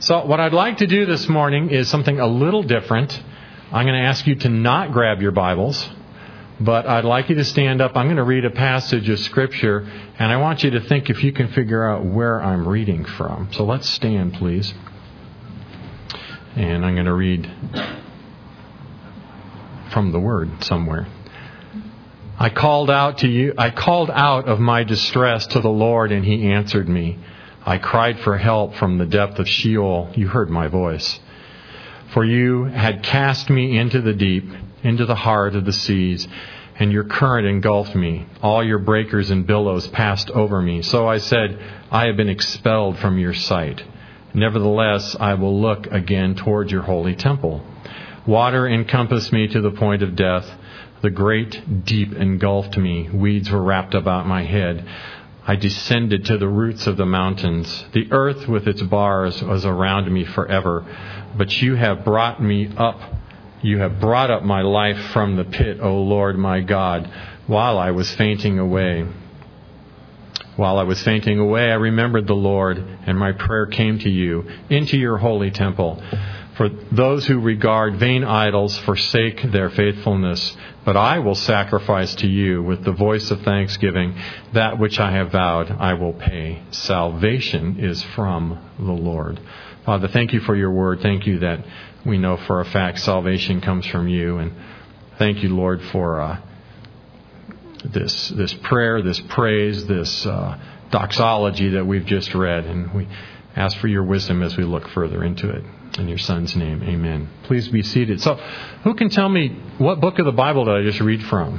So what I'd like to do this morning is something a little different. I'm going to ask you to not grab your Bibles, but I'd like you to stand up. I'm going to read a passage of Scripture, and I want you to think if you can figure out where I'm reading from. So let's stand, please. And I'm going to read from the Word somewhere. I called out of my distress to the Lord, and He answered me. I cried for help from the depth of Sheol. You heard my voice. For you had cast me into the deep, into the heart of the seas, and your current engulfed me. All your breakers and billows passed over me. So I said, I have been expelled from your sight. Nevertheless, I will look again toward your holy temple. Water encompassed me to the point of death. The great deep engulfed me. Weeds were wrapped about my head. I descended to the roots of the mountains. The earth with its bars was around me forever. But you have brought me up. You have brought up my life from the pit, O Lord my God, while I was fainting away. While I was fainting away, I remembered the Lord, and my prayer came to you, into your holy temple. For those who regard vain idols forsake their faithfulness. But I will sacrifice to you with the voice of thanksgiving. That which I have vowed, I will pay. Salvation is from the Lord. Father, thank you for your word. Thank you that we know for a fact salvation comes from you. And thank you, Lord, for this prayer, this praise, this doxology that we've just read. And we ask for your wisdom as we look further into it. In your Son's name, amen. Please be seated. So, who can tell me what book of the Bible did I just read from?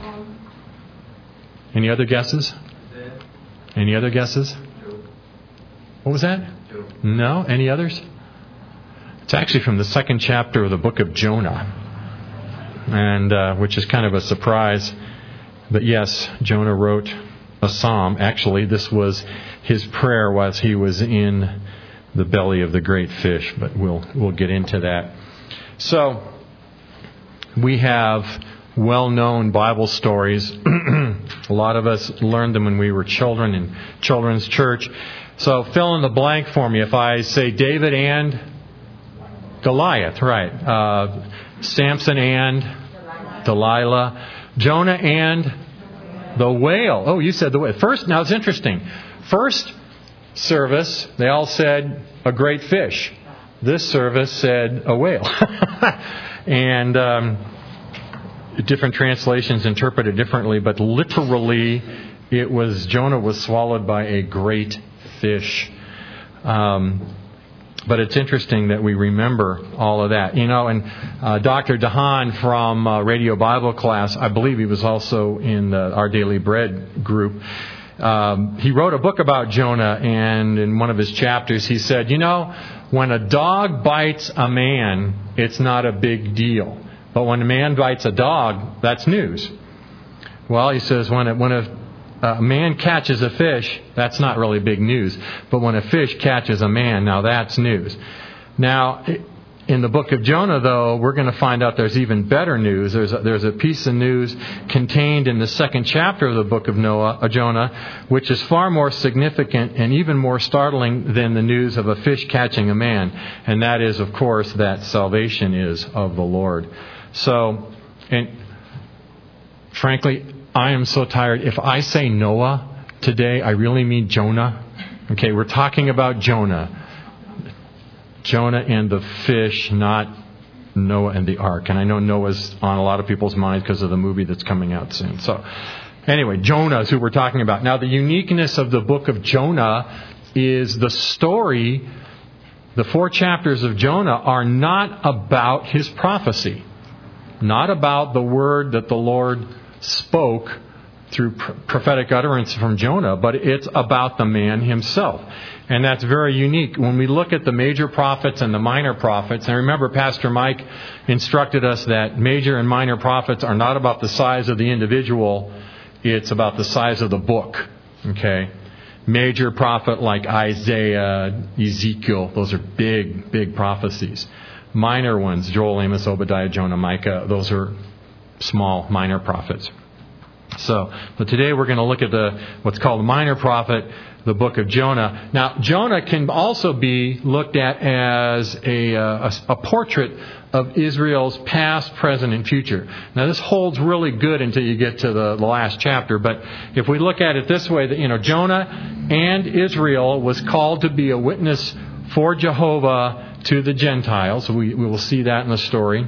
Any other guesses? Any other guesses? What was that? No? Any others? It's actually from the second chapter of the book of Jonah, and which is kind of a surprise. But yes, Jonah wrote a psalm. Actually, this was his prayer while he was in the belly of the great fish, but we'll get into that. So, we have well-known Bible stories. A lot of us learned them when we were children in children's church. So, fill in the blank for me. If I say David and Goliath, right? Samson and Delilah. Jonah and the whale. Oh, you said the whale. First, now it's interesting. First service, they all said a great fish. This service said a whale. And different translations interpret it differently, but literally it was Jonah was swallowed by a great fish. But it's interesting that we remember all of that. You know, and Dr. DeHaan from Radio Bible Class, I believe he was also in our Daily Bread group. He wrote a book about Jonah, and in one of his chapters he said, you know, when a dog bites a man, it's not a big deal. But when a man bites a dog, that's news. Well, he says, when a man catches a fish, that's not really big news. But when a fish catches a man, now that's news. Now, in the book of Jonah, though, we're going to find out there's even better news. There's a piece of news contained in the second chapter of the book of Jonah, which is far more significant and even more startling than the news of a fish catching a man. And that is, of course, that salvation is of the Lord. So, and frankly, I am so tired. If I say Noah today, I really mean Jonah. Okay, we're talking about Jonah. Jonah and the fish, not Noah and the ark. And I know Noah's on a lot of people's minds because of the movie that's coming out soon. So anyway, Jonah is who we're talking about. Now, the uniqueness of the book of Jonah is the story. The 4 chapters of Jonah are not about his prophecy, not about the word that the Lord spoke through prophetic utterance from Jonah, but it's about the man himself. And that's very unique. When we look at the major prophets and the minor prophets, and remember Pastor Mike instructed us that major and minor prophets are not about the size of the individual, it's about the size of the book. Okay? Major prophet like Isaiah, Ezekiel, those are big, big prophecies. Minor ones, Joel, Amos, Obadiah, Jonah, Micah, those are small, minor prophets. But today we're going to look at what's called the minor prophet, the book of Jonah. Now, Jonah can also be looked at as a portrait of Israel's past, present, and future. Now, this holds really good until you get to the last chapter. But if we look at it this way, that Jonah and Israel was called to be a witness for Jehovah to the Gentiles. We will see that in the story.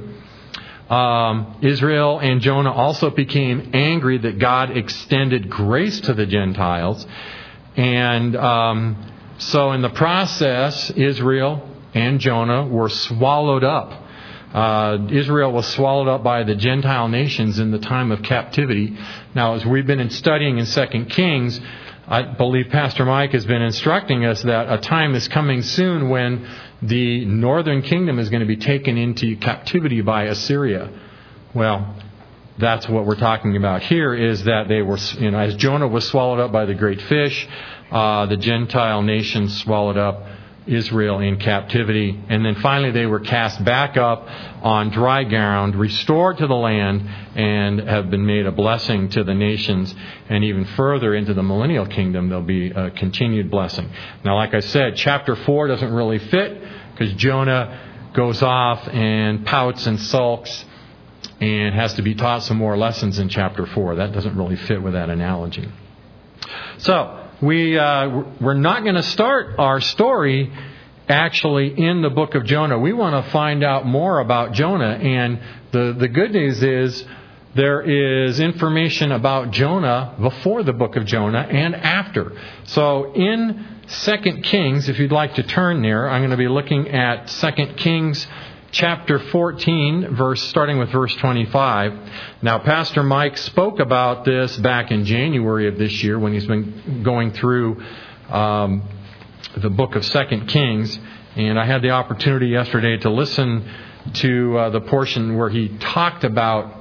Israel and Jonah also became angry that God extended grace to the Gentiles. And so in the process, Israel and Jonah were swallowed up. Israel was swallowed up by the Gentile nations in the time of captivity. Now, as we've been studying in 2 Kings, I believe Pastor Mike has been instructing us that a time is coming soon when the northern kingdom is going to be taken into captivity by Assyria. Well, that's what we're talking about here, is that they were, as Jonah was swallowed up by the great fish, the Gentile nations swallowed up Israel in captivity. And then finally they were cast back up on dry ground, restored to the land, and have been made a blessing to the nations. And even further into the millennial kingdom, there'll be a continued blessing. Now, like I said, chapter 4 doesn't really fit because Jonah goes off and pouts and sulks and has to be taught some more lessons in chapter 4. That doesn't really fit with that analogy. So, we're not going to start our story actually in the book of Jonah. We want to find out more about Jonah. And the good news is there is information about Jonah before the book of Jonah and after. So in 2 Kings, if you'd like to turn there, I'm going to be looking at 2 Kings chapter 14, starting with verse 25. Now, Pastor Mike spoke about this back in January of this year when he's been going through the book of 2 Kings. And I had the opportunity yesterday to listen to the portion where he talked about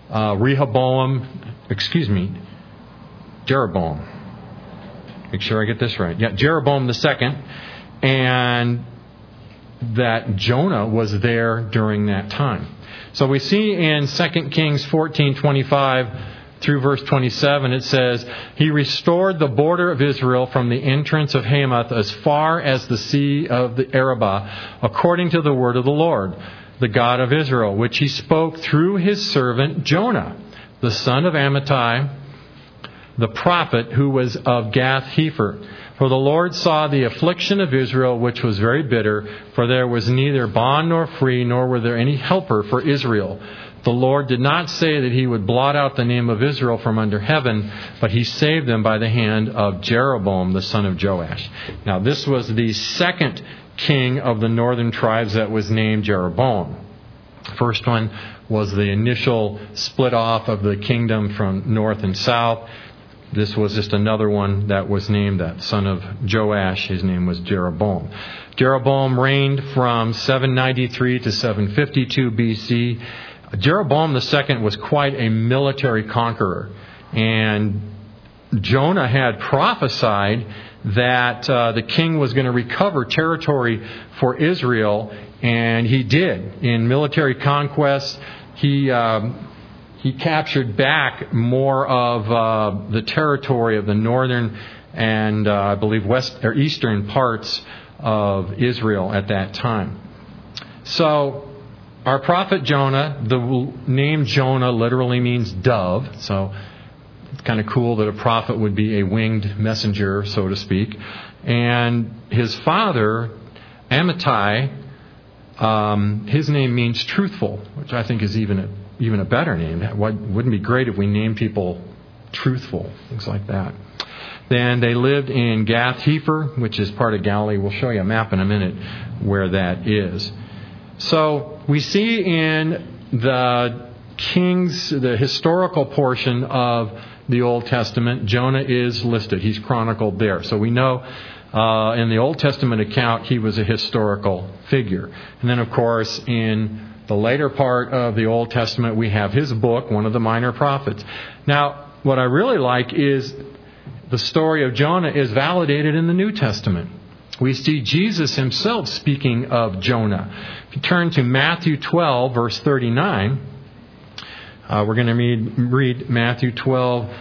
Jeroboam. Make sure I get this right. Yeah, Jeroboam II. And that Jonah was there during that time. So we see in 2 Kings 14:25 through verse 27, it says, "He restored the border of Israel from the entrance of Hamath as far as the sea of the Arabah, according to the word of the Lord, the God of Israel, which he spoke through his servant Jonah, the son of Amittai, the prophet, who was of Gath-hepher. For the Lord saw the affliction of Israel, which was very bitter, for there was neither bond nor free, nor were there any helper for Israel. The Lord did not say that he would blot out the name of Israel from under heaven, but he saved them by the hand of Jeroboam, the son of Joash." Now, this was the second king of the northern tribes that was named Jeroboam. First one was the initial split off of the kingdom from north and south. This was just another one that was named that son of Joash. His name was Jeroboam. Jeroboam reigned from 793 to 752 BC. Jeroboam II was quite a military conqueror. And Jonah had prophesied that the king was going to recover territory for Israel. And he did. In military conquest, he captured back more of the territory of the northern and I believe eastern parts of Israel at that time. So our prophet Jonah, the name Jonah literally means dove. So it's kind of cool that a prophet would be a winged messenger, so to speak. And his father, Amittai, his name means truthful, which I think is even a better name. Wouldn't it be great if we named people truthful, things like that. Then they lived in Gath-hepher, which is part of Galilee. We'll show you a map in a minute where that is. So we see in the historical portion of the Old Testament, Jonah is listed. He's chronicled there. So we know in the Old Testament account he was a historical figure. And then, of course, in the later part of the Old Testament, we have his book, one of the minor prophets. Now, what I really like is the story of Jonah is validated in the New Testament. We see Jesus himself speaking of Jonah. If you turn to Matthew 12, verse 39, we're going to read Matthew 12,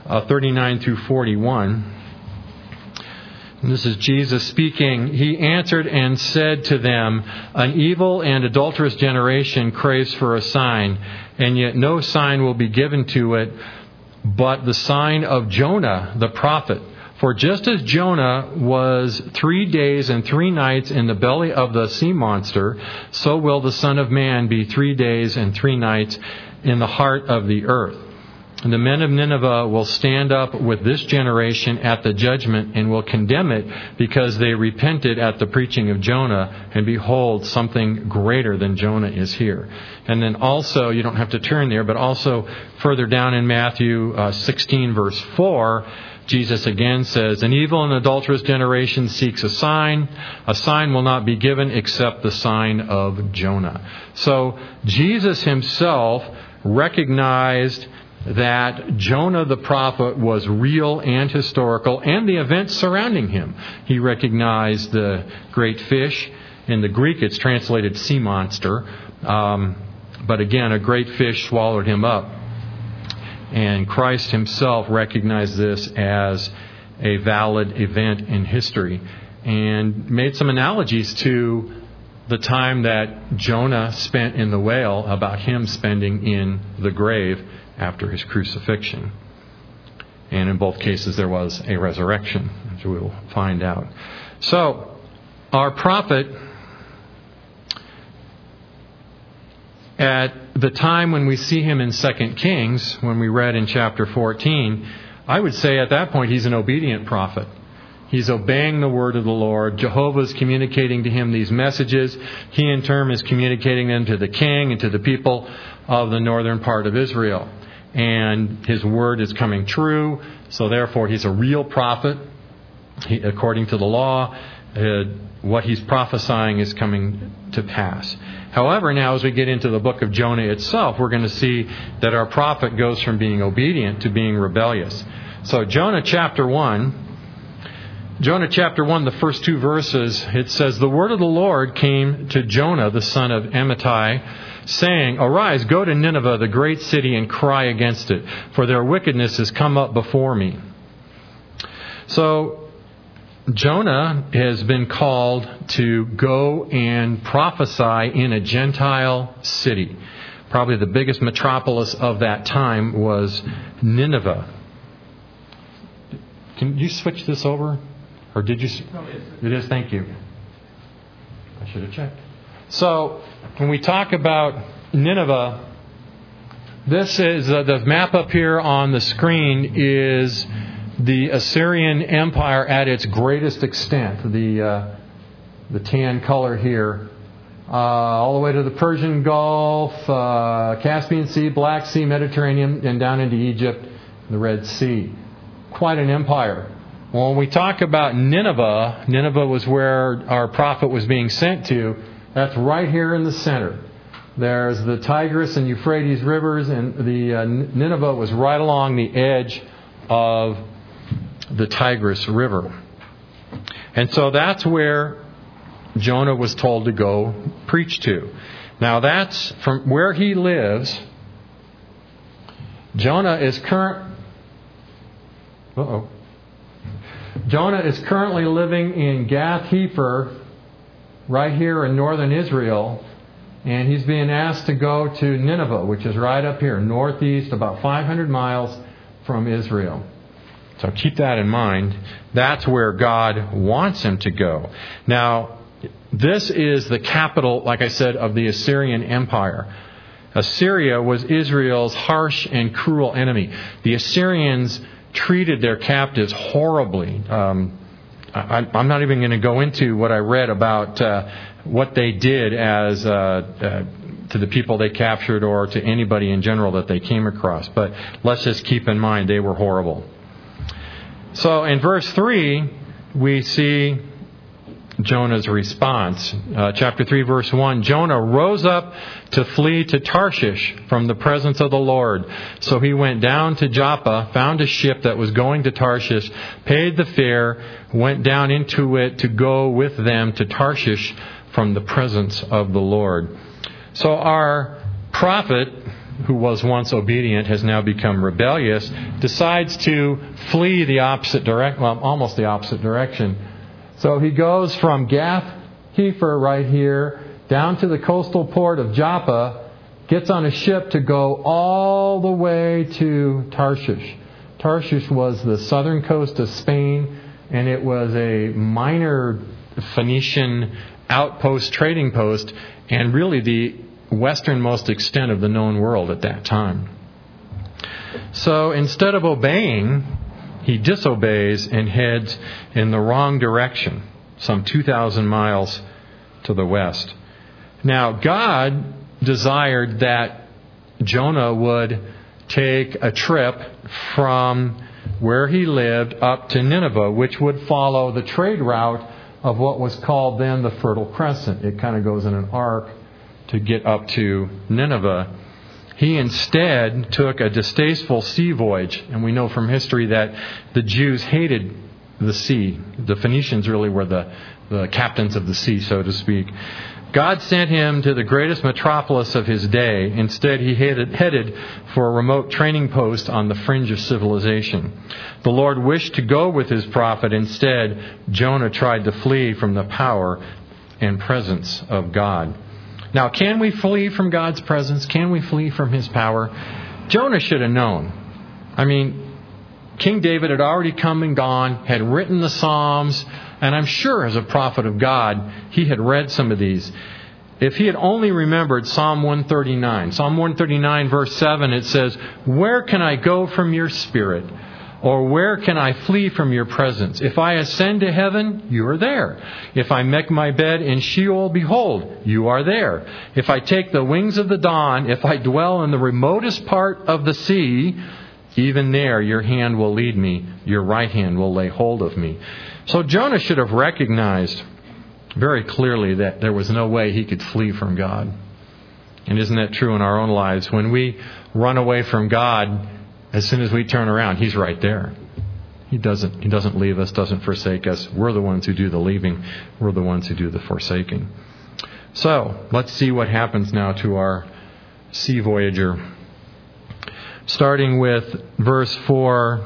39 through 41. And this is Jesus speaking. He answered and said to them, "An evil and adulterous generation craves for a sign, and yet no sign will be given to it but the sign of Jonah the prophet. For just as Jonah was 3 days and 3 nights in the belly of the sea monster, so will the Son of Man be 3 days and 3 nights in the heart of the earth. And the men of Nineveh will stand up with this generation at the judgment and will condemn it because they repented at the preaching of Jonah. And behold, something greater than Jonah is here." And then also, you don't have to turn there, but also further down in Matthew 16 verse 4, Jesus again says, "An evil and adulterous generation seeks a sign. A sign will not be given except the sign of Jonah." So Jesus himself recognized that Jonah the prophet was real and historical, and the events surrounding him. He recognized the great fish. In the Greek, it's translated sea monster. But again, a great fish swallowed him up. And Christ himself recognized this as a valid event in history and made some analogies to the time that Jonah spent in the whale about him spending in the grave after his crucifixion. And in both cases there was a resurrection, as we will find out. So, our prophet, at the time when we see him in 2 Kings, when we read in chapter 14, I would say at that point he's an obedient prophet. He's obeying the word of the Lord. Jehovah is communicating to him these messages. He in turn is communicating them to the king and to the people of the northern part of Israel. And his word is coming true. So therefore he's a real prophet. According to the law, what he's prophesying is coming to pass. However, now as we get into the book of Jonah itself, we're going to see that our prophet goes from being obedient to being rebellious. So Jonah chapter 1, the first 2 verses, it says, "The word of the Lord came to Jonah, the son of Amittai, saying, 'Arise, go to Nineveh, the great city, and cry against it, for their wickedness has come up before me.'" So Jonah has been called to go and prophesy in a Gentile city. Probably the biggest metropolis of that time was Nineveh. Can you switch this over? Or did you? It is, thank you. I should have checked. So, when we talk about Nineveh, this is the map up here on the screen is the Assyrian Empire at its greatest extent. The tan color here, all the way to the Persian Gulf, Caspian Sea, Black Sea, Mediterranean, and down into Egypt, the Red Sea. Quite an empire. Well, when we talk about Nineveh, Nineveh was where our prophet was being sent to. That's right here in the center. There's the Tigris and Euphrates rivers, and the Nineveh was right along the edge of the Tigris River. And so that's where Jonah was told to go preach to. Now that's from where he lives. Jonah is currently living in Gath-Hepher, right here in northern Israel, and he's being asked to go to Nineveh, which is right up here, northeast, about 500 miles from Israel. So keep that in mind. That's where God wants him to go. Now, this is the capital, like I said, of the Assyrian Empire. Assyria was Israel's harsh and cruel enemy. The Assyrians treated their captives horribly. I'm not even going to go into what I read about what they did as to the people they captured or to anybody in general that they came across. But let's just keep in mind they were horrible. So in verse 3, we see Jonah's response. Chapter 3, verse 1, Jonah rose up to flee to Tarshish from the presence of the Lord. So he went down to Joppa, found a ship that was going to Tarshish, paid the fare, went down into it to go with them to Tarshish from the presence of the Lord. So our prophet, who was once obedient, has now become rebellious, decides to flee the opposite direction, well, almost the opposite direction. So he goes from Gath-Hepher right here down to the coastal port of Joppa, gets on a ship to go all the way to Tarshish. Tarshish was the southern coast of Spain, and it was a minor Phoenician outpost, trading post, and really the westernmost extent of the known world at that time. So instead of obeying, he disobeys and heads in the wrong direction, some 2,000 miles to the west. Now, God desired that Jonah would take a trip from where he lived up to Nineveh, which would follow the trade route of what was called then the Fertile Crescent. It kind of goes in an arc to get up to Nineveh. He instead took a distasteful sea voyage, and we know from history that the Jews hated the sea. The Phoenicians really were the captains of the sea, so to speak. God sent him to the greatest metropolis of his day. Instead, he headed for a remote training post on the fringe of civilization. The Lord wished to go with his prophet. Instead, Jonah tried to flee from the power and presence of God. Now, can we flee from God's presence? Can we flee from his power? Jonah should have known. I mean, King David had already come and gone, had written the Psalms, and I'm sure as a prophet of God, he had read some of these. If he had only remembered Psalm 139. Psalm 139 verse 7, it says, "Where can I go from your spirit? Or where can I flee from your presence? If I ascend to heaven, you are there. If I make my bed in Sheol, behold, you are there. If I take the wings of the dawn, if I dwell in the remotest part of the sea, even there your hand will lead me, your right hand will lay hold of me." So Jonah should have recognized very clearly that there was no way he could flee from God. And isn't that true in our own lives? When we run away from God, as soon as we turn around, he's right there. He doesn't leave us, doesn't forsake us. We're the ones who do the leaving. We're the ones who do the forsaking. So, let's see what happens now to our sea voyager. Starting with verse 4,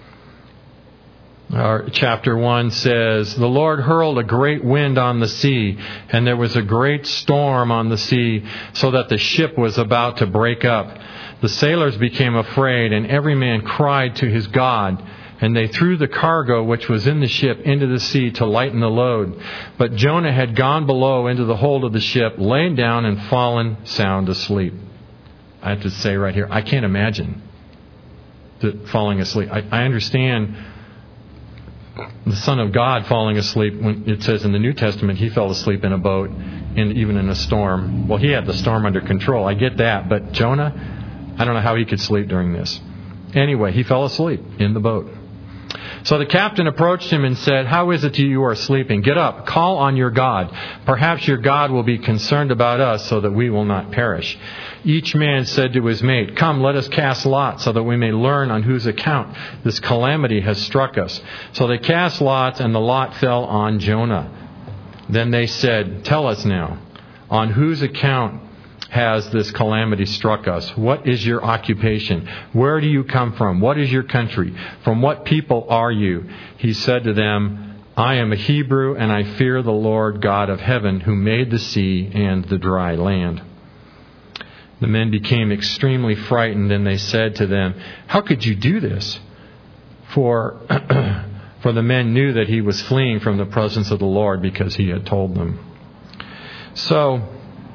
chapter 1 says, "The Lord hurled a great wind on the sea, and there was a great storm on the sea, so that the ship was about to break up. The sailors became afraid, and every man cried to his God. And they threw the cargo which was in the ship into the sea to lighten the load. But Jonah had gone below into the hold of the ship, lain down and fallen sound asleep." I have to say right here, I can't imagine falling asleep. I understand the Son of God falling asleep. When it says in the New Testament, he fell asleep in a boat, and even in a storm. Well, he had the storm under control. I get that. But Jonah, I don't know how he could sleep during this. Anyway, he fell asleep in the boat. So the captain approached him and said, "How is it you are sleeping? Get up, call on your God. Perhaps your God will be concerned about us so that we will not perish." Each man said to his mate, "Come, let us cast lots so that we may learn on whose account this calamity has struck us." So they cast lots, and the lot fell on Jonah. Then they said, "Tell us now, on whose account has this calamity struck us? What is your occupation? Where do you come from? What is your country? From what people are you?" He said to them, "I am a Hebrew, and I fear the Lord God of heaven, who made the sea and the dry land." The men became extremely frightened, and they said to them, "How could you do this?" For the men knew that he was fleeing from the presence of the Lord because he had told them. So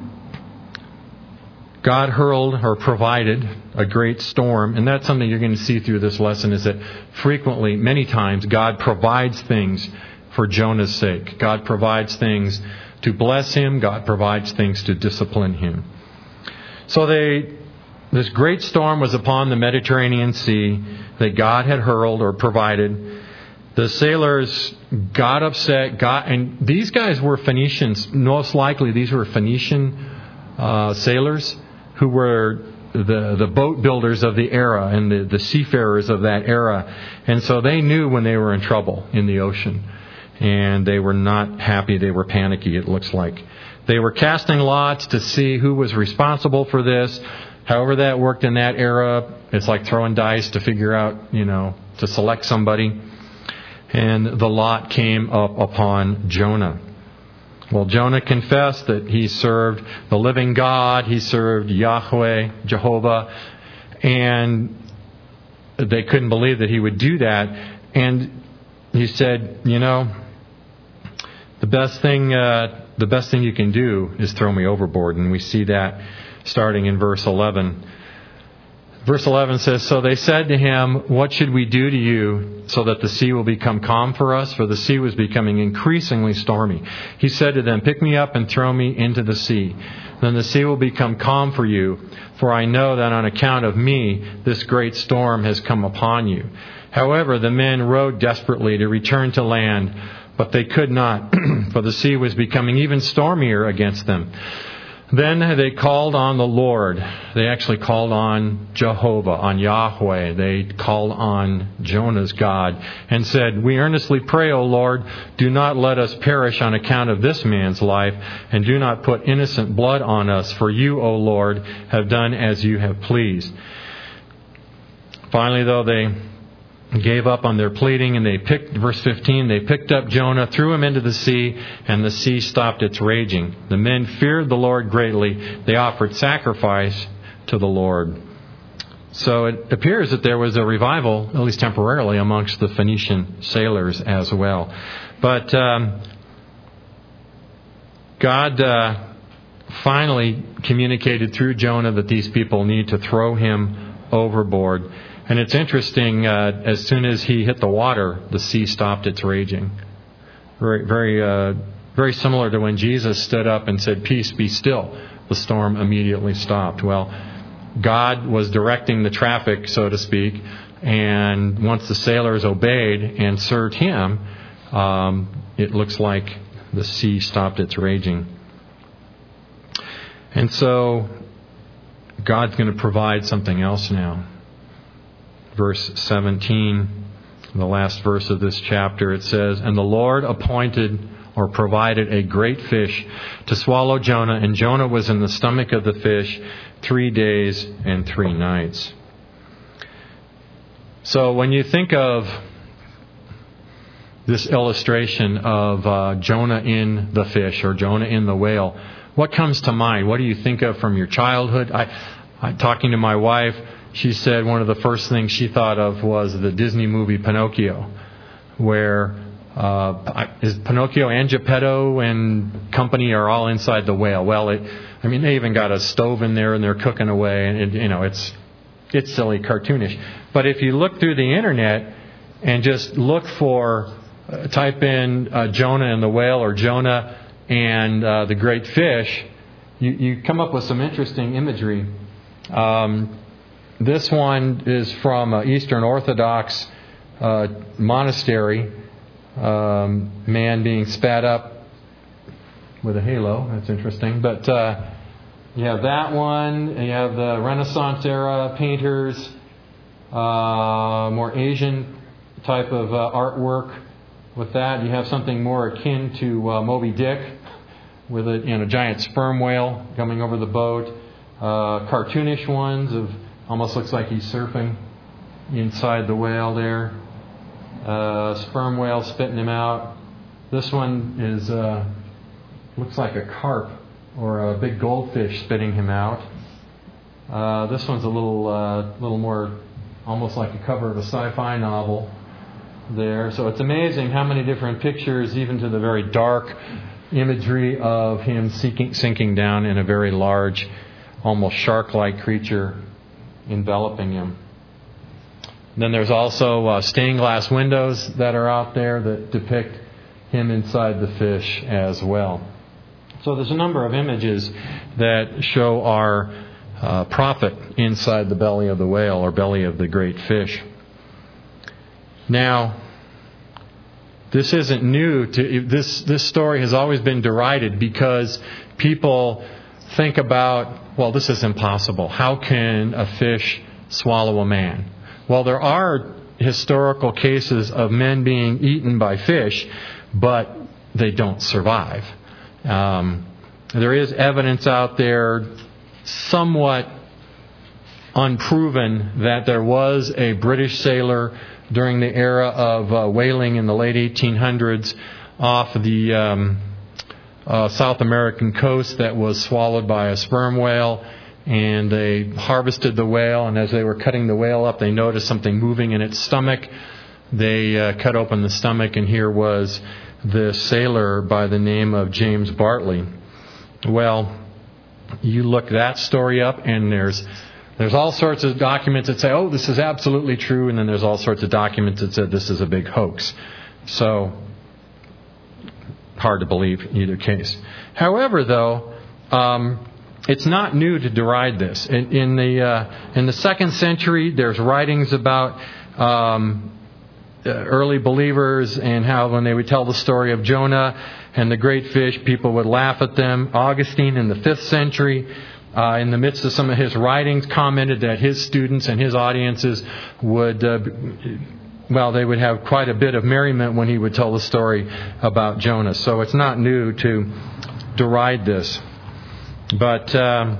God hurled or provided a great storm. And that's something you're going to see through this lesson, is that frequently, many times, God provides things for Jonah's sake. God provides things to bless him. God provides things to discipline him. So this great storm was upon the Mediterranean Sea that God had hurled or provided. The sailors got upset. And these guys were Phoenicians. Most likely these were Phoenician sailors who were the boat builders of the era and the seafarers of that era. And so they knew when they were in trouble in the ocean. And they were not happy. They were panicky, it looks like. They were casting lots to see who was responsible for this. However that worked in that era, it's like throwing dice to figure out, to select somebody. And the lot came up upon Jonah. Well, Jonah confessed that he served the living God. He served Yahweh, Jehovah. And they couldn't believe that he would do that. And he said, the best thing you can do is throw me overboard. And we see that starting in verse 11. Verse 11 says, "So they said to him, 'What should we do to you so that the sea will become calm for us?' For the sea was becoming increasingly stormy. He said to them, 'Pick me up and throw me into the sea. Then the sea will become calm for you. For I know that on account of me, this great storm has come upon you.' However, the men rowed desperately to return to land, but they could not, for the sea was becoming even stormier against them. Then they called on the Lord. They actually called on Jehovah, on Yahweh. They called on Jonah's God and said, 'We earnestly pray, O Lord, do not let us perish on account of this man's life, and do not put innocent blood on us, for you, O Lord, have done as you have pleased.' Finally, though, they gave up on their pleading, and verse 15, they picked up Jonah, threw him into the sea, and the sea stopped its raging. The men feared the Lord greatly. They offered sacrifice to the Lord." So it appears that there was a revival, at least temporarily, amongst the Phoenician sailors as well. But God finally communicated through Jonah that these people need to throw him overboard. And it's interesting, as soon as he hit the water, the sea stopped its raging. Very, very, very similar to when Jesus stood up and said, "Peace, be still." The storm immediately stopped. Well, God was directing the traffic, so to speak, and once the sailors obeyed and served him, it looks like the sea stopped its raging. And so God's going to provide something else now. Verse 17, the last verse of this chapter, it says, "And the Lord appointed or provided a great fish to swallow Jonah, and Jonah was in the stomach of the fish 3 days and 3 nights." So when you think of this illustration of Jonah in the fish or Jonah in the whale, what comes to mind? What do you think of from your childhood? I talking to my wife, she said one of the first things she thought of was the Disney movie Pinocchio, where is Pinocchio and Geppetto and company are all inside the whale. Well, they even got a stove in there and they're cooking away, and it's silly, cartoonish. But if you look through the internet and just look for, type in Jonah and the whale or Jonah and the great fish, you come up with some interesting imagery. This one is from an Eastern Orthodox monastery. Man being spat up with a halo. That's interesting. But you have that one. You have the Renaissance era painters. More Asian type of artwork. With that, you have something more akin to Moby Dick, with a giant sperm whale coming over the boat. Cartoonish ones of almost looks like he's surfing inside the whale there. Sperm whale spitting him out. This one is looks like a carp or a big goldfish spitting him out. This one's a little more almost like a cover of a sci-fi novel there. So it's amazing how many different pictures, even to the very dark imagery of him sinking down in a very large, almost shark-like creature enveloping him. Then there's also stained glass windows that are out there that depict him inside the fish as well. So there's a number of images that show our prophet inside the belly of the whale or belly of the great fish. Now, this isn't new. This story has always been derided because people think about, well, this is impossible. How can a fish swallow a man? Well, there are historical cases of men being eaten by fish, but they don't survive. There is evidence out there, somewhat unproven that there was a British sailor during the era of whaling in the late 1800s off the South American coast that was swallowed by a sperm whale. And they harvested the whale, and as they were cutting the whale up, they noticed something moving in its stomach. They cut open the stomach, and here was this sailor by the name of James Bartley. Well, you look that story up, and there's all sorts of documents that say, oh, this is absolutely true, and then there's all sorts of documents that said this is a big hoax. So, hard to believe either case. However, though, it's not new to deride this. In the 2nd century, there's writings about early believers and how when they would tell the story of Jonah and the great fish, people would laugh at them. Augustine in the 5th century, in the midst of some of his writings, commented that his students and his audiences would, they would have quite a bit of merriment when he would tell the story about Jonah. So it's not new to deride this. But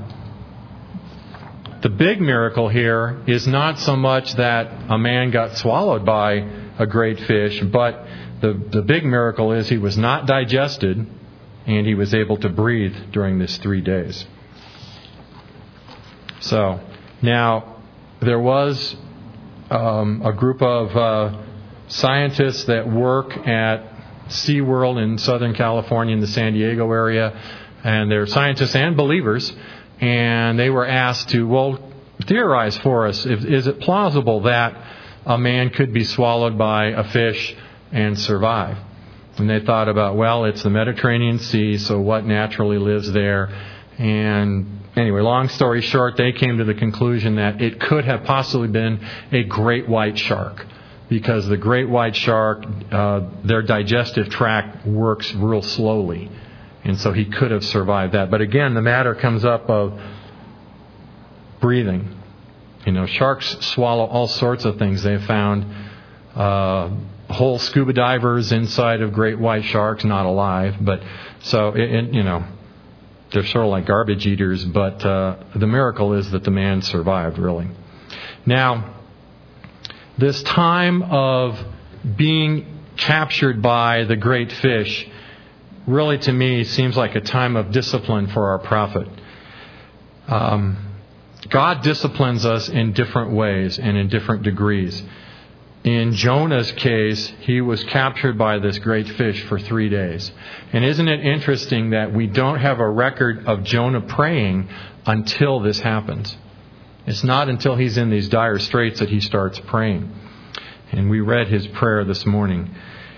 the big miracle here is not so much that a man got swallowed by a great fish, but the big miracle is he was not digested and he was able to breathe during this 3 days. So, now, there was a group of scientists that work at SeaWorld in Southern California in the San Diego area, and they're scientists and believers, and they were asked to, theorize for us, is it plausible that a man could be swallowed by a fish and survive? And they thought about, it's the Mediterranean Sea, so what naturally lives there? And anyway, long story short, they came to the conclusion that it could have possibly been a great white shark, because the great white shark, their digestive tract works real slowly. And so he could have survived that. But again, the matter comes up of breathing. Sharks swallow all sorts of things. They've found whole scuba divers inside of great white sharks, not alive. But so, they're sort of like garbage eaters. But the miracle is that the man survived, really. Now, this time of being captured by the great fish really, to me, seems like a time of discipline for our prophet. God disciplines us in different ways and in different degrees. In Jonah's case, he was captured by this great fish for 3 days. And isn't it interesting that we don't have a record of Jonah praying until this happens? It's not until he's in these dire straits that he starts praying. And we read his prayer this morning.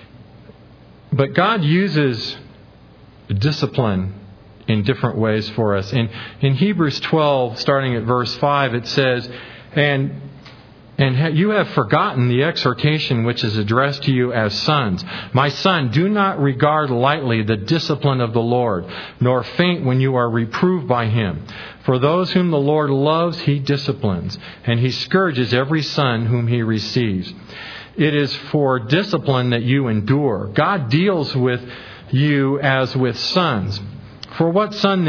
But God uses discipline in different ways for us. In Hebrews 12, starting at verse 5, it says, And you have forgotten the exhortation which is addressed to you as sons. My son, do not regard lightly the discipline of the Lord, nor faint when you are reproved by him. For those whom the Lord loves, he disciplines, and he scourges every son whom he receives. It is for discipline that you endure. God deals with you as with sons. For what son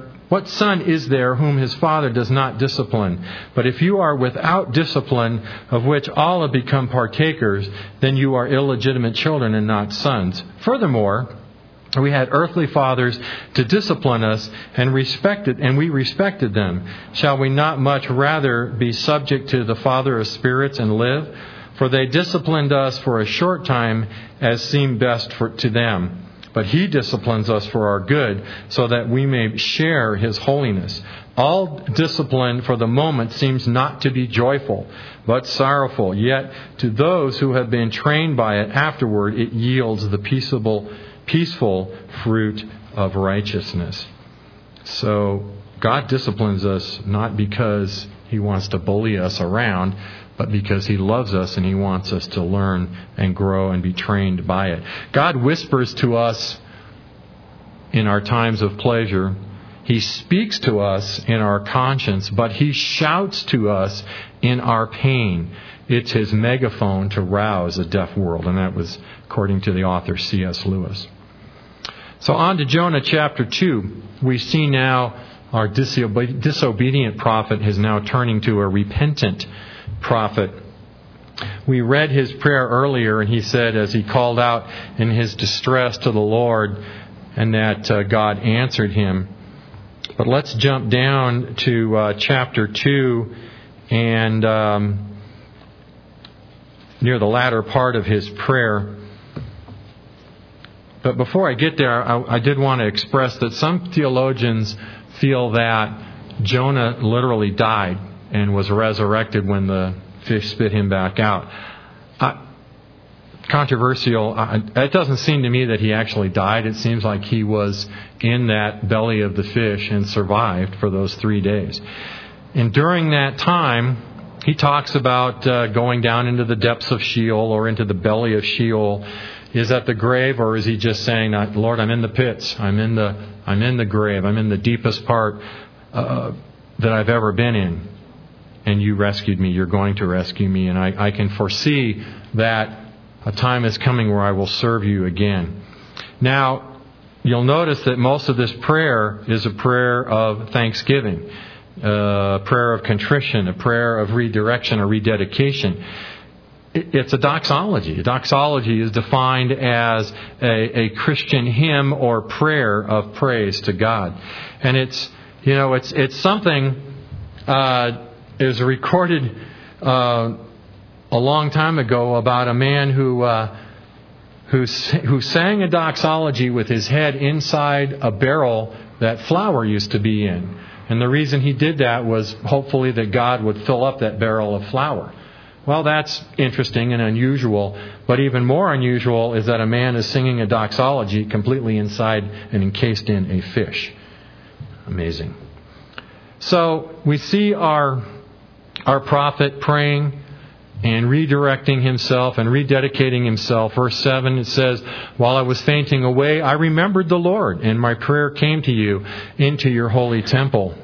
is there whom his father does not discipline? But if you are without discipline, of which all have become partakers, then you are illegitimate children and not sons. Furthermore, we had earthly fathers to discipline us, and we respected them. Shall we not much rather be subject to the Father of spirits and live? For they disciplined us for a short time, as seemed best to them. But he disciplines us for our good, so that we may share his holiness. All discipline for the moment seems not to be joyful, but sorrowful. Yet to those who have been trained by it afterward, it yields the peaceful fruit of righteousness. So God disciplines us not because he wants to bully us around, but because he loves us and he wants us to learn and grow and be trained by it. God whispers to us in our times of pleasure. He speaks to us in our conscience, but he shouts to us in our pain. It's his megaphone to rouse a deaf world, and that was according to the author C.S. Lewis. So on to Jonah chapter 2. We see now our disobedient prophet is now turning to a repentant prophet. We read his prayer earlier, and he said, as he called out in his distress to the Lord, and that God answered him. But let's jump down to chapter 2 and near the latter part of his prayer. But before I get there, I did want to express that some theologians feel that Jonah literally died and was resurrected when the fish spit him back out. Controversial. It doesn't seem to me that he actually died. It seems like he was in that belly of the fish and survived for those 3 days. And during that time, he talks about going down into the depths of Sheol or into the belly of Sheol. Is that the grave, or is he just saying, Lord, I'm in the pits, I'm in the grave, I'm in the deepest part that I've ever been in, and you rescued me, you're going to rescue me, and I can foresee that a time is coming where I will serve you again. Now, you'll notice that most of this prayer is a prayer of thanksgiving, a prayer of contrition, a prayer of redirection or rededication. It's a doxology. A doxology is defined as a Christian hymn or prayer of praise to God. And it's something is recorded a long time ago about a man who sang a doxology with his head inside a barrel that flour used to be in. And the reason he did that was hopefully that God would fill up that barrel of flour. Well, that's interesting and unusual, but even more unusual is that a man is singing a doxology completely inside and encased in a fish. Amazing. So we see our prophet praying and redirecting himself and rededicating himself. Verse 7, it says, while I was fainting away, I remembered the Lord, and my prayer came to you into your holy temple.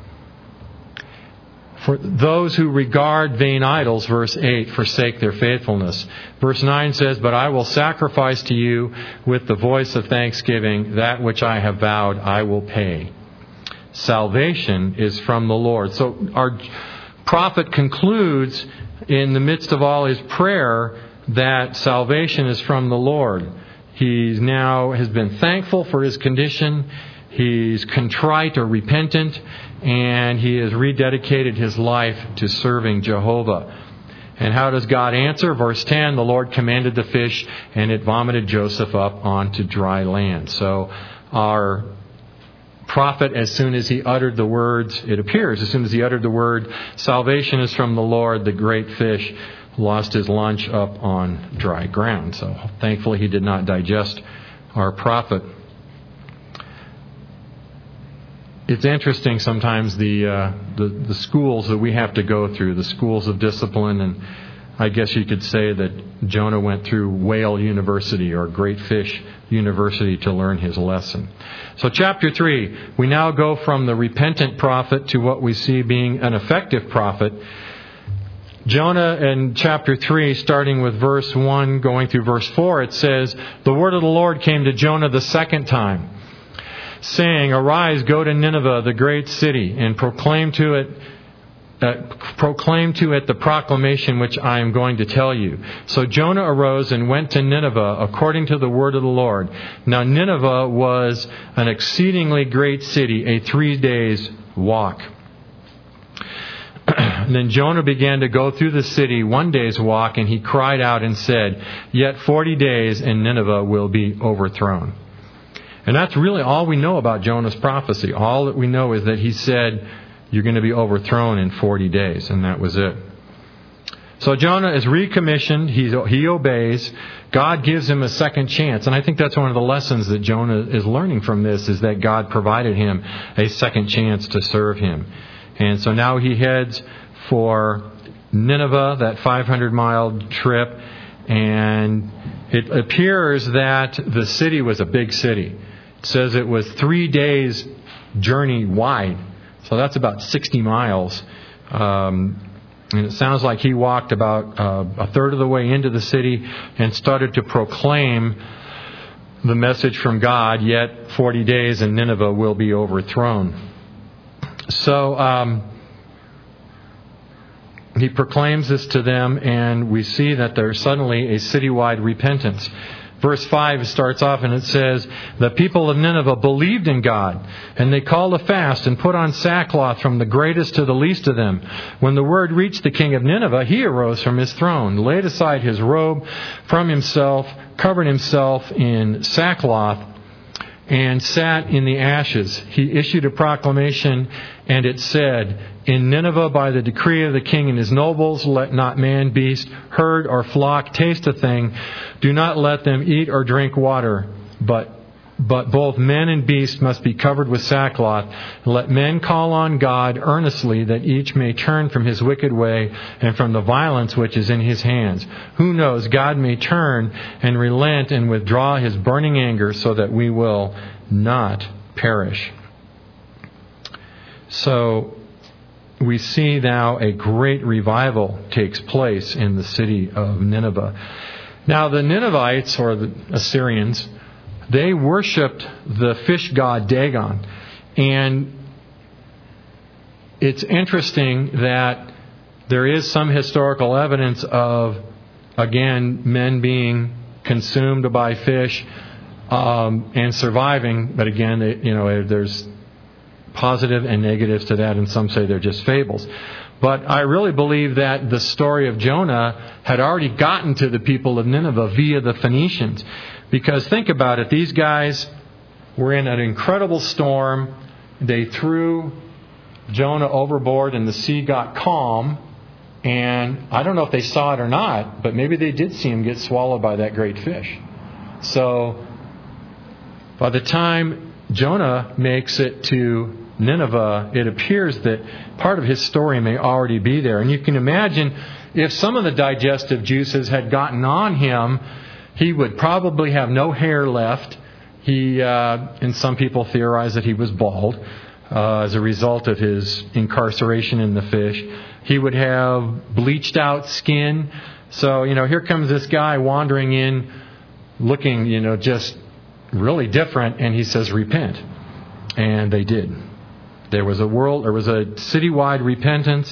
For those who regard vain idols, verse 8, forsake their faithfulness. Verse 9 says, but I will sacrifice to you with the voice of thanksgiving. That which I have vowed, I will pay. Salvation is from the Lord. So our prophet concludes in the midst of all his prayer that salvation is from the Lord. He now has been thankful for his condition. He's contrite or repentant, and he has rededicated his life to serving Jehovah. And how does God answer? Verse 10, the Lord commanded the fish, and it vomited Joseph up onto dry land. So our prophet, as soon as he uttered the words, it appears, as soon as he uttered the word, salvation is from the Lord, the great fish lost his lunch up on dry ground. So thankfully he did not digest our prophet. It's interesting sometimes the schools that we have to go through, the schools of discipline, and I guess you could say that Jonah went through Whale University or Great Fish University to learn his lesson. So chapter 3, we now go from the repentant prophet to what we see being an effective prophet. Jonah in chapter 3, starting with verse 1, going through verse 4, it says, the word of the Lord came to Jonah the second time, saying, arise, go to Nineveh, the great city, and proclaim to it the proclamation which I am going to tell you. So Jonah arose and went to Nineveh according to the word of the Lord. Now Nineveh was an exceedingly great city, a 3 days walk. And then Jonah began to go through the city 1 day's walk, and he cried out and said, yet 40 days and Nineveh will be overthrown. And that's really all we know about Jonah's prophecy. All that we know is that he said, you're going to be overthrown in 40 days. And that was it. So Jonah is recommissioned. He obeys. God gives him a second chance. And I think that's one of the lessons that Jonah is learning from this, is that God provided him a second chance to serve him. And so now he heads for Nineveh, that 500-mile trip. And it appears that the city was a big city. It says it was 3 days journey wide. So that's about 60 miles. And it sounds like he walked about a third of the way into the city and started to proclaim the message from God, yet 40 days and Nineveh will be overthrown. So he proclaims this to them, and we see that there's suddenly a citywide repentance. Verse 5 starts off and it says, the people of Nineveh believed in God, and they called a fast and put on sackcloth from the greatest to the least of them. When the word reached the king of Nineveh, he arose from his throne, laid aside his robe from himself, covered himself in sackcloth, and sat in the ashes. He issued a proclamation, and it said, in Nineveh, by the decree of the king and his nobles, let not man, beast, herd, or flock taste a thing. Do not let them eat or drink water, but both men and beasts must be covered with sackcloth. Let men call on God earnestly, that each may turn from his wicked way and from the violence which is in his hands. Who knows, God may turn and relent and withdraw his burning anger, so that we will not perish. So we see now a great revival takes place in the city of Nineveh. Now the Ninevites, or the Assyrians, they worshipped the fish god Dagon. And it's interesting that there is some historical evidence of, again, men being consumed by fish and surviving. But again, there's positive and negatives to that, and some say they're just fables. But I really believe that the story of Jonah had already gotten to the people of Nineveh via the Phoenicians. Because think about it, these guys were in an incredible storm. They threw Jonah overboard and the sea got calm. And I don't know if they saw it or not, but maybe they did see him get swallowed by that great fish. So by the time Jonah makes it to Nineveh, it appears that part of his story may already be there. And you can imagine if some of the digestive juices had gotten on him, he would probably have no hair left. And some people theorize that he was bald as a result of his incarceration in the fish. He would have bleached out skin. So, here comes this guy wandering in, looking, just really different, and he says, repent. And they did. There was a citywide repentance.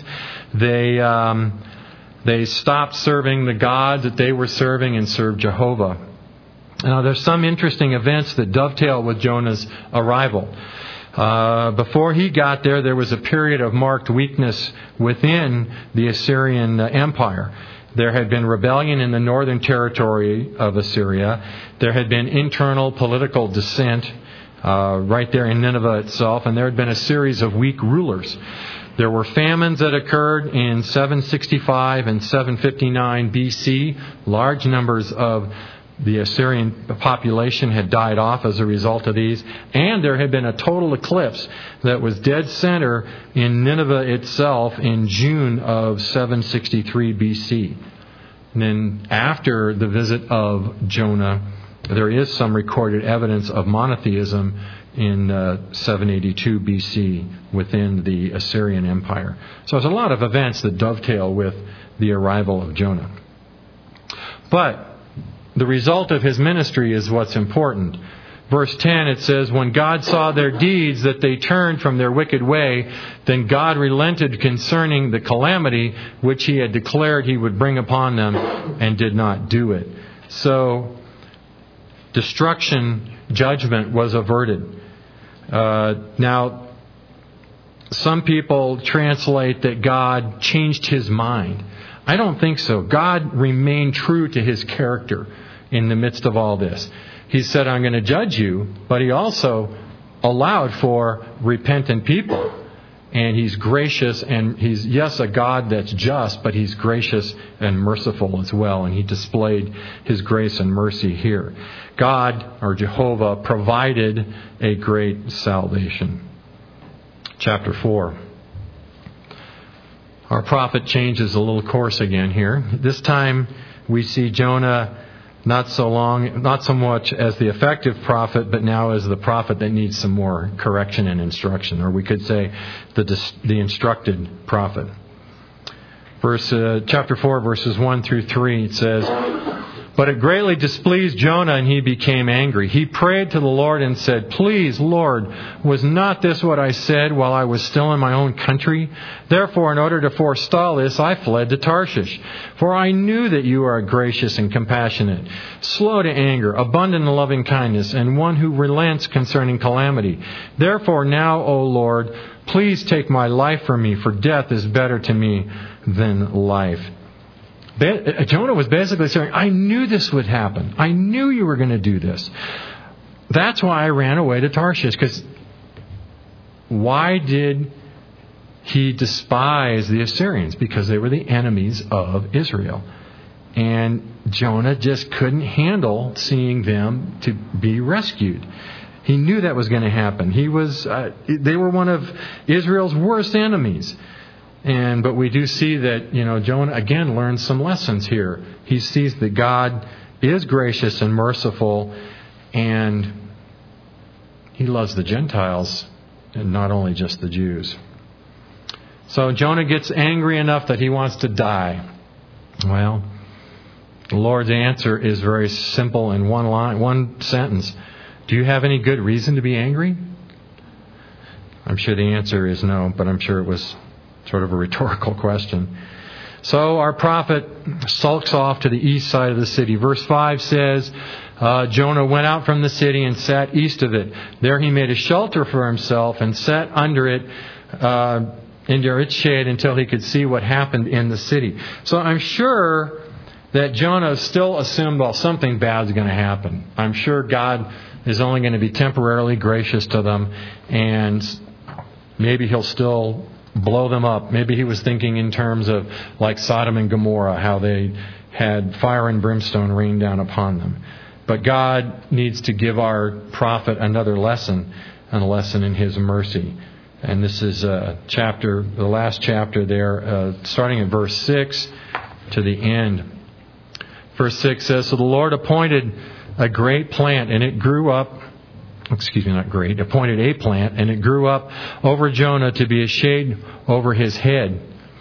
They stopped serving the gods that they were serving and served Jehovah. Now, there's some interesting events that dovetail with Jonah's arrival. Before he got there was a period of marked weakness within the Assyrian Empire. There had been rebellion in the northern territory of Assyria. There had been internal political dissent right there in Nineveh itself, and there had been a series of weak rulers. There were famines that occurred in 765 and 759 BC. Large numbers of the Assyrian population had died off as a result of these. And there had been a total eclipse that was dead center in Nineveh itself in June of 763 BC. And then after the visit of Jonah, there is some recorded evidence of monotheism in 782 BC within the Assyrian Empire. So there's a lot of events that dovetail with the arrival of Jonah. But the result of his ministry is what's important. Verse 10, it says, when God saw their deeds, that they turned from their wicked way, then God relented concerning the calamity which he had declared he would bring upon them, and did not do it. So destruction, judgment was averted. Now, some people translate that God changed his mind. I don't think so. God remained true to his character in the midst of all this. He said, I'm going to judge you, but he also allowed for repentant people. And he's gracious, and he's, yes, a God that's just, but he's gracious and merciful as well. And he displayed his grace and mercy here. God, or Jehovah, provided a great salvation. Chapter 4. Our prophet changes a little course again here. This time we see Jonah not so much as the effective prophet, but now as the prophet that needs some more correction and instruction, or we could say the instructed prophet. Chapter 4, verses 1 through 3, it says, But it greatly displeased Jonah, and he became angry. He prayed to the Lord and said, "Please, Lord, was not this what I said while I was still in my own country? Therefore, in order to forestall this, I fled to Tarshish. For I knew that you are gracious and compassionate, slow to anger, abundant in loving kindness, and one who relents concerning calamity. Therefore now, O Lord, please take my life from me, for death is better to me than life." Jonah was basically saying, I knew this would happen. I knew you were going to do this. That's why I ran away to Tarshish. Because why did he despise the Assyrians? Because they were the enemies of Israel. And Jonah just couldn't handle seeing them to be rescued. He knew that was going to happen. They were one of Israel's worst enemies. But we do see that, Jonah again learns some lessons here. He sees that God is gracious and merciful, and he loves the Gentiles and not only just the Jews. So Jonah gets angry enough that he wants to die. Well, the Lord's answer is very simple in one sentence. Do you have any good reason to be angry? I'm sure the answer is no, but I'm sure it was sort of a rhetorical question. So our prophet sulks off to the east side of the city. Verse 5 says, Jonah went out from the city and sat east of it. There he made a shelter for himself and sat under it, under its shade until he could see what happened in the city. So I'm sure that Jonah still assumed, something bad is going to happen. I'm sure God is only going to be temporarily gracious to them, and maybe he'll still blow them up. Maybe he was thinking in terms of like Sodom and Gomorrah, how they had fire and brimstone rain down upon them. But God needs to give our prophet another lesson, and a lesson in his mercy. And this is the last chapter there, starting at verse 6 to the end. Verse 6 says, So the Lord appointed a great plant, and it grew up, appointed a plant, and it grew up over Jonah to be a shade over his head,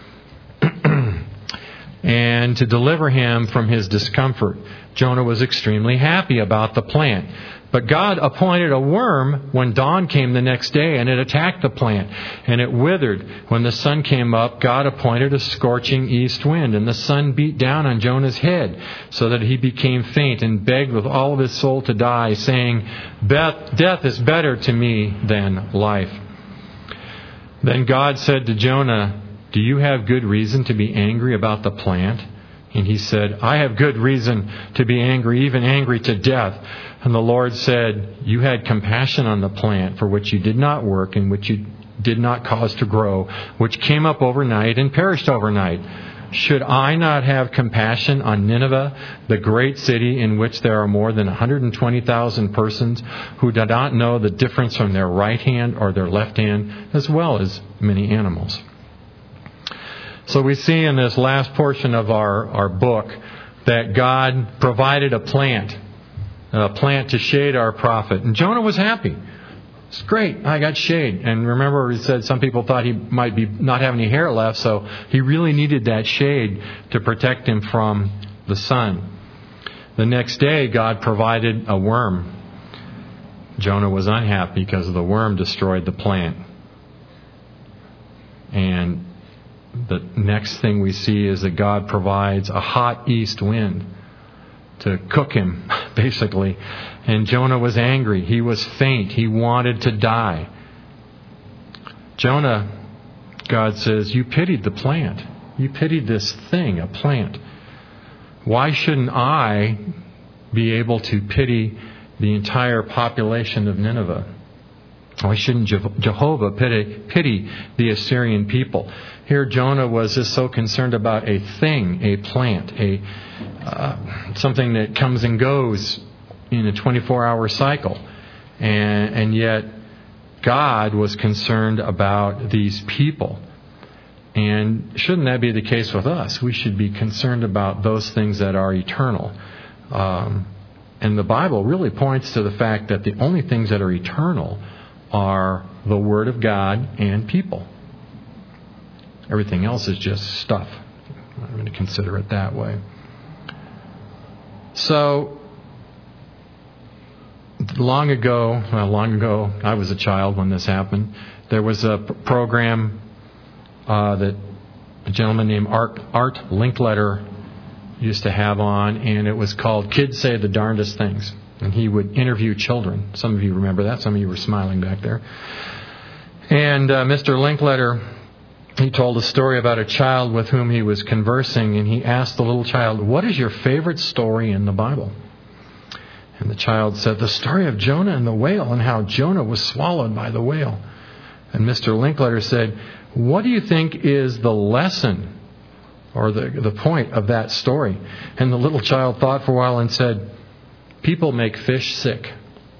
and to deliver him from his discomfort. Jonah was extremely happy about the plant. But God appointed a worm when dawn came the next day, and it attacked the plant, and it withered. When the sun came up, God appointed a scorching east wind, and the sun beat down on Jonah's head, so that he became faint and begged with all of his soul to die, saying, Death is better to me than life. Then God said to Jonah, Do you have good reason to be angry about the plant? And he said, I have good reason to be angry, even angry to death. And the Lord said, You had compassion on the plant for which you did not work and which you did not cause to grow, which came up overnight and perished overnight. Should I not have compassion on Nineveh, the great city in which there are more than 120,000 persons who do not know the difference from their right hand or their left hand, as well as many animals? So we see in this last portion of our book that God provided a plant to shade our prophet. And Jonah was happy. It's great. I got shade. And remember, he said some people thought he might be not have any hair left, so he really needed that shade to protect him from the sun. The next day, God provided a worm. Jonah was unhappy because the worm destroyed the plant. And the next thing we see is that God provides a hot east wind to cook him, basically. And Jonah was angry. He was faint. He wanted to die. Jonah, God says, you pitied the plant. You pitied this thing, a plant. Why shouldn't I be able to pity the entire population of Nineveh? Why shouldn't Jehovah pity the Assyrian people? Here Jonah was just so concerned about a thing, a plant, something that comes and goes in a 24-hour cycle. And yet God was concerned about these people. And shouldn't that be the case with us? We should be concerned about those things that are eternal. And the Bible really points to the fact that the only things that are eternal are the Word of God and people. Everything else is just stuff. I'm going to consider it that way. So, long ago, I was a child when this happened, there was a program that a gentleman named Art Linkletter used to have on, and it was called Kids Say the Darndest Things. And he would interview children. Some of you remember that. Some of you were smiling back there. And Mr. Linkletter, he told a story about a child with whom he was conversing, and he asked the little child, "What is your favorite story in the Bible?" And the child said, "The story of Jonah and the whale, and how Jonah was swallowed by the whale." And Mr. Linkletter said, "What do you think is the lesson or the point of that story?" And the little child thought for a while and said, "People make fish sick,"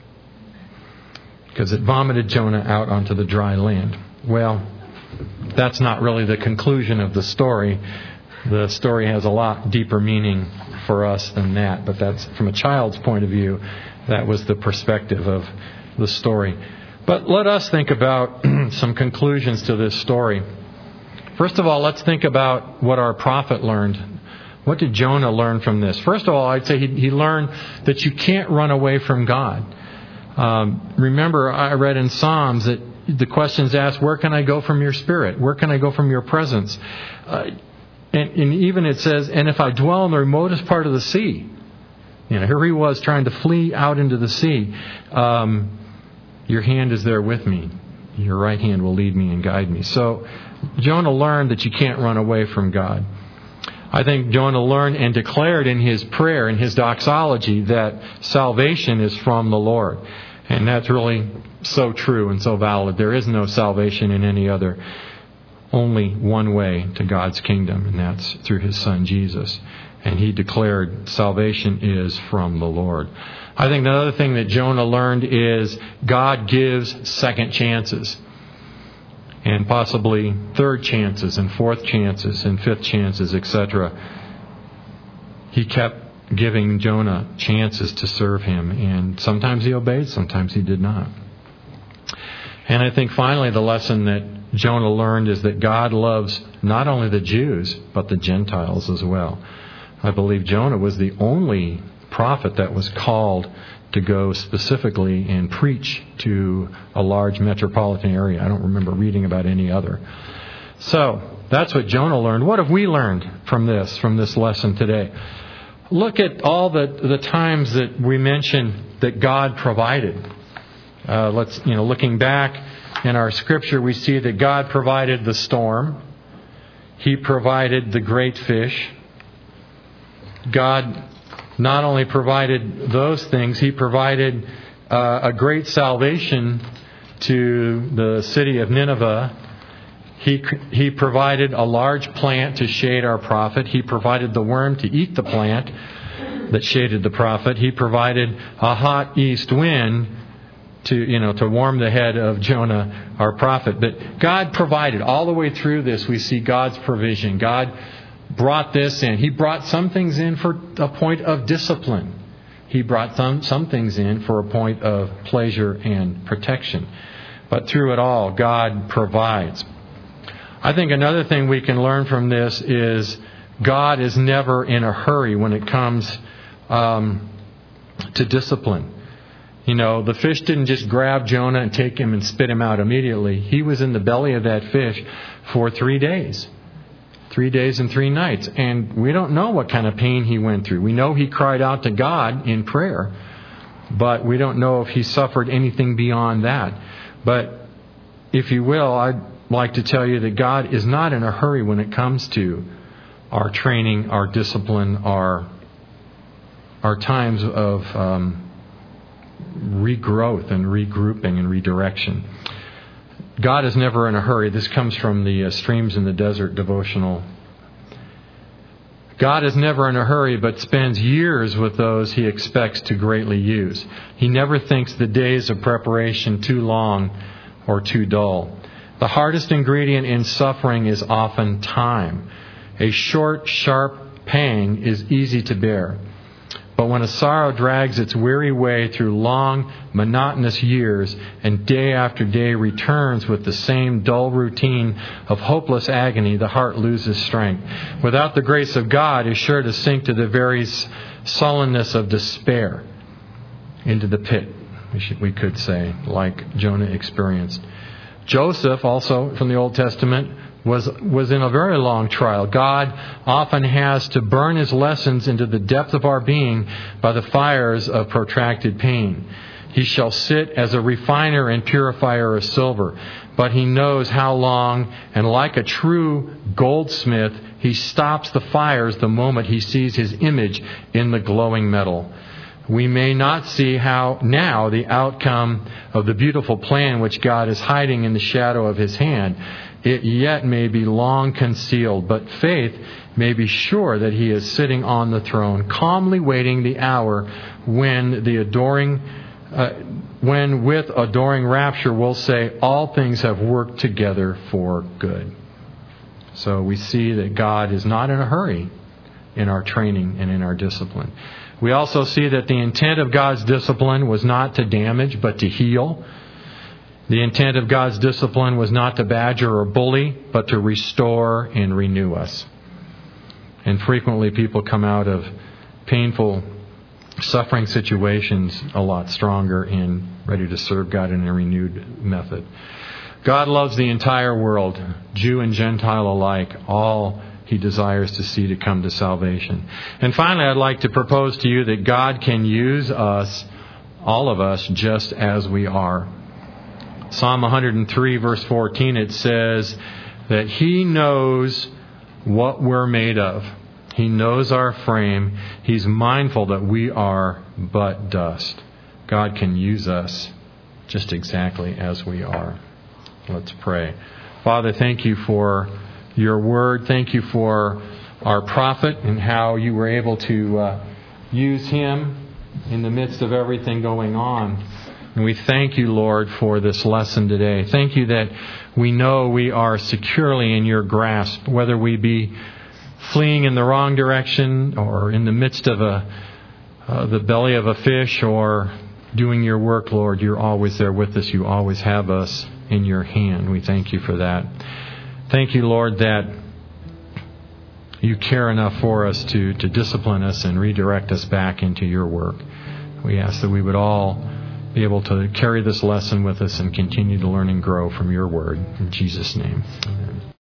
because it vomited Jonah out onto the dry land. Well, that's not really the conclusion of the story. The story has a lot deeper meaning for us than that. But that's, from a child's point of view, that was the perspective of the story. But let us think about some conclusions to this story. First of all, let's think about what our prophet learned. What did Jonah learn from this? First of all, I'd say he learned that you can't run away from God. Remember, I read in Psalms that the question's asked, where can I go from your spirit? Where can I go from your presence? And even it says, and if I dwell in the remotest part of the sea. Here he was trying to flee out into the sea. Your hand is there with me. Your right hand will lead me and guide me. So Jonah learned that you can't run away from God. I think Jonah learned and declared in his prayer, in his doxology, that salvation is from the Lord. And that's really so true and so valid. There is no salvation in any other. Only one way to God's kingdom, and that's through His Son Jesus. And he declared salvation is from the Lord. I think another thing that Jonah learned is God gives second chances. And possibly third chances and fourth chances and fifth chances, etc. He kept giving Jonah chances to serve him. And sometimes he obeyed, sometimes he did not. And I think finally the lesson that Jonah learned is that God loves not only the Jews, but the Gentiles as well. I believe Jonah was the only prophet that was called to go specifically and preach to a large metropolitan area. I don't remember reading about any other. So, that's what Jonah learned. What have we learned from this lesson today? Look at all the times that we mentioned that God provided. Looking back in our scripture, we see that God provided the storm. He provided the great fish. God not only provided those things, He provided a great salvation to the city of Nineveh. He provided a large plant to shade our prophet. He provided the worm to eat the plant that shaded the prophet. He provided a hot east wind to warm the head of Jonah, our prophet. But God provided. All the way through this, we see God's provision. God brought this in. He brought some things in for a point of discipline. He brought some things in for a point of pleasure and protection. But through it all, God provides. I think another thing we can learn from this is God is never in a hurry when it comes to discipline. The fish didn't just grab Jonah and take him and spit him out immediately. He was in the belly of that fish for 3 days. 3 days and 3 nights. And we don't know what kind of pain he went through. We know he cried out to God in prayer. But we don't know if he suffered anything beyond that. But if you will, I'd like to tell you that God is not in a hurry when it comes to our training, our discipline, our times of regrowth and regrouping and redirection. God is never in a hurry. This comes from the Streams in the Desert devotional. God is never in a hurry, but spends years with those He expects to greatly use. He never thinks the days of preparation too long or too dull. The hardest ingredient in suffering is often time. A short, sharp pang is easy to bear. But when a sorrow drags its weary way through long, monotonous years and day after day returns with the same dull routine of hopeless agony, the heart loses strength. Without the grace of God, is sure to sink to the very sullenness of despair, into the pit, we could say, like Jonah experienced. Joseph, also from the Old Testament, was in a very long trial. God often has to burn His lessons into the depth of our being by the fires of protracted pain. He shall sit as a refiner and purifier of silver, but He knows how long, and like a true goldsmith, He stops the fires the moment He sees His image in the glowing metal. We may not see how now the outcome of the beautiful plan which God is hiding in the shadow of His hand. It yet may be long concealed, but faith may be sure that He is sitting on the throne, calmly waiting the hour when with adoring rapture we'll say, all things have worked together for good. So we see that God is not in a hurry in our training and in our discipline. We also see that the intent of God's discipline was not to damage, but to heal. The intent of God's discipline was not to badger or bully, but to restore and renew us. And frequently people come out of painful, suffering situations a lot stronger and ready to serve God in a renewed method. God loves the entire world, Jew and Gentile alike, all He desires to see to come to salvation. And finally, I'd like to propose to you that God can use us, all of us, just as we are. Psalm 103, verse 14, it says that He knows what we're made of. He knows our frame. He's mindful that we are but dust. God can use us just exactly as we are. Let's pray. Father, thank You for Your Word. Thank You for our prophet and how You were able to use him in the midst of everything going on. And we thank You, Lord, for this lesson today. Thank You that we know we are securely in Your grasp, whether we be fleeing in the wrong direction or in the midst of the belly of a fish or doing Your work, Lord. You're always there with us. You always have us in Your hand. We thank You for that. Thank You, Lord, that You care enough for us to discipline us and redirect us back into Your work. We ask that we would all be able to carry this lesson with us and continue to learn and grow from Your Word. In Jesus' name.